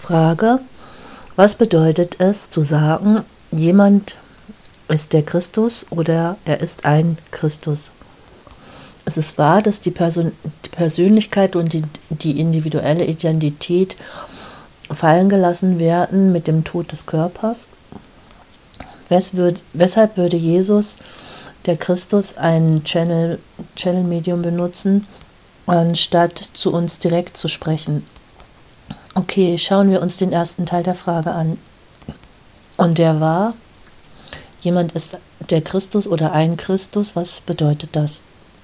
Frage: Was bedeutet es zu sagen, jemand ist der Christus oder er ist ein Christus? Es ist wahr, dass die Persönlichkeit und die individuelle Identität fallen gelassen werden mit dem Tod des Körpers. Weshalb würde Jesus, der Christus, ein Channel-Medium benutzen, anstatt zu uns direkt zu sprechen? Okay, schauen wir uns den ersten Teil der Frage an. Und der war: Jemand ist der Christus oder ein Christus. Was bedeutet das?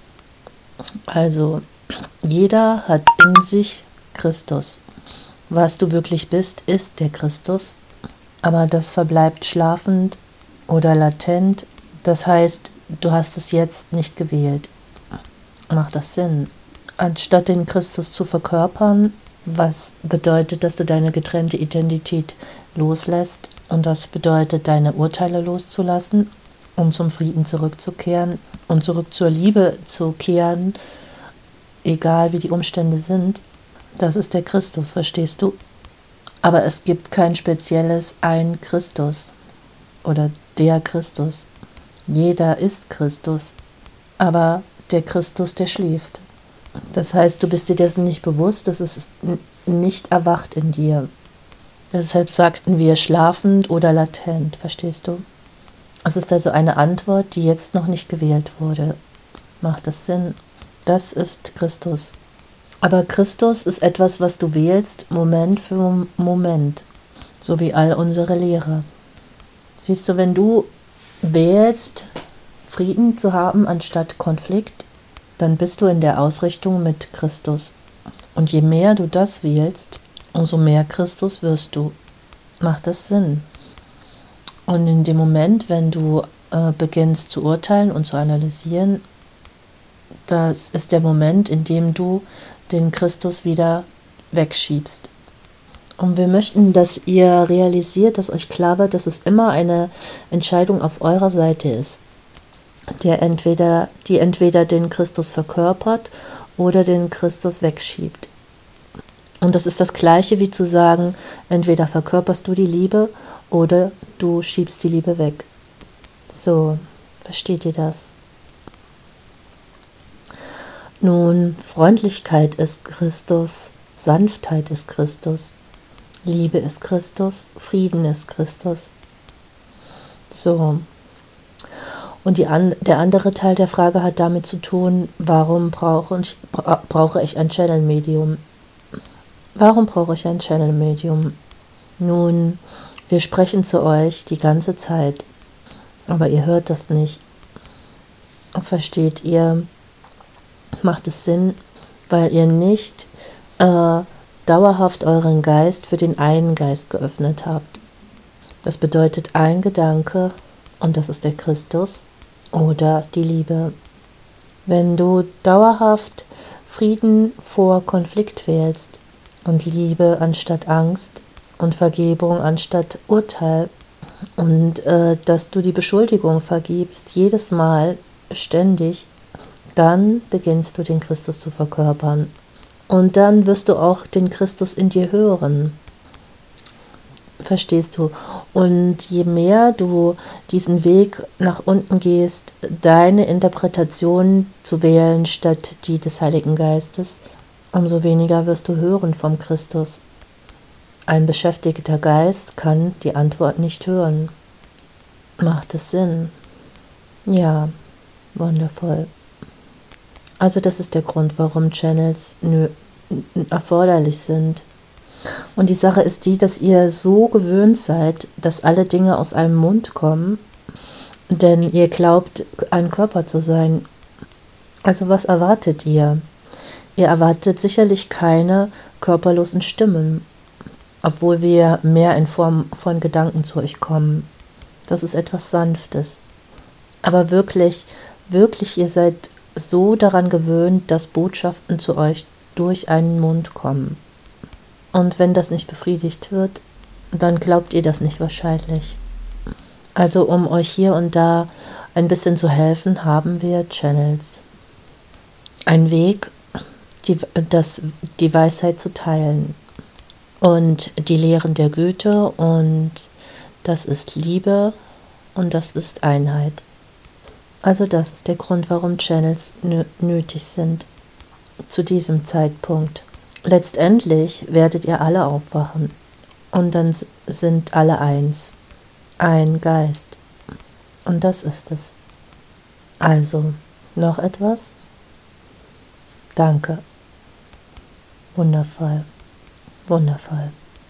Also, jeder hat in sich Christus. Was du wirklich bist, ist der Christus, aber das verbleibt schlafend oder latent. Das heißt, du hast es jetzt nicht gewählt. Macht das Sinn? Anstatt den Christus zu verkörpern, was bedeutet, dass du deine getrennte Identität loslässt, und das bedeutet, deine Urteile loszulassen, um zum Frieden zurückzukehren und zurück zur Liebe zu kehren, egal wie die Umstände sind. Das ist der Christus, verstehst du? Aber es gibt kein spezielles ein Christus oder der Christus. Jeder ist Christus, aber der Christus, der schläft. Das heißt, du bist dir dessen nicht bewusst, dass es nicht erwacht in dir. Deshalb sagten wir schlafend oder latent, verstehst du? Es ist also eine Antwort, die jetzt noch nicht gewählt wurde. Macht das Sinn? Das ist Christus. Aber Christus ist etwas, was du wählst, Moment für Moment, so wie all unsere Lehre. Siehst du, wenn du wählst, Frieden zu haben anstatt Konflikt, dann bist du in der Ausrichtung mit Christus. Und je mehr du das wählst, umso mehr Christus wirst du. Macht das Sinn? Und in dem Moment, wenn du beginnst zu urteilen und zu analysieren, das ist der Moment, in dem du den Christus wieder wegschiebst. Und wir möchten, dass ihr realisiert, dass euch klar wird, dass es immer eine Entscheidung auf eurer Seite ist, die entweder den Christus verkörpert oder den Christus wegschiebt. Und das ist das Gleiche wie zu sagen, entweder verkörperst du die Liebe oder du schiebst die Liebe weg. So, versteht ihr das? Nun, Freundlichkeit ist Christus, Sanftheit ist Christus, Liebe ist Christus, Frieden ist Christus. So. Und der andere Teil der Frage hat damit zu tun, warum brauche ich ein Channel-Medium? Warum brauche ich ein Channel-Medium? Nun, wir sprechen zu euch die ganze Zeit, aber ihr hört das nicht. Versteht ihr? Macht es Sinn, weil ihr nicht dauerhaft euren Geist für den einen Geist geöffnet habt. Das bedeutet ein Gedanke, und das ist der Christus oder die Liebe. Wenn du dauerhaft Frieden vor Konflikt wählst und Liebe anstatt Angst und Vergebung anstatt Urteil und dass du die Beschuldigung vergibst, jedes Mal, ständig, dann beginnst du den Christus zu verkörpern. Und dann wirst du auch den Christus in dir hören. Verstehst du? Und je mehr du diesen Weg nach unten gehst, deine Interpretation zu wählen statt die des Heiligen Geistes, umso weniger wirst du hören vom Christus. Ein beschäftigter Geist kann die Antwort nicht hören. Macht es Sinn? Ja, wundervoll. Also das ist der Grund, warum Channels erforderlich sind. Und die Sache ist die, dass ihr so gewöhnt seid, dass alle Dinge aus einem Mund kommen, denn ihr glaubt, ein Körper zu sein. Also was erwartet ihr? Ihr erwartet sicherlich keine körperlosen Stimmen, obwohl wir mehr in Form von Gedanken zu euch kommen. Das ist etwas Sanftes. Aber wirklich, wirklich, ihr seid so daran gewöhnt, dass Botschaften zu euch durch einen Mund kommen. Und wenn das nicht befriedigt wird, dann glaubt ihr das nicht wahrscheinlich. Also um euch hier und da ein bisschen zu helfen, haben wir Channels. Ein Weg, die Weisheit zu teilen. und die Lehren der Güte, und das ist Liebe und das ist Einheit. Also das ist der Grund, warum Channels nötig sind zu diesem Zeitpunkt. Letztendlich werdet ihr alle aufwachen und dann sind alle eins, ein Geist. Und das ist es. Also, noch etwas? Danke. Wundervoll. Wundervoll.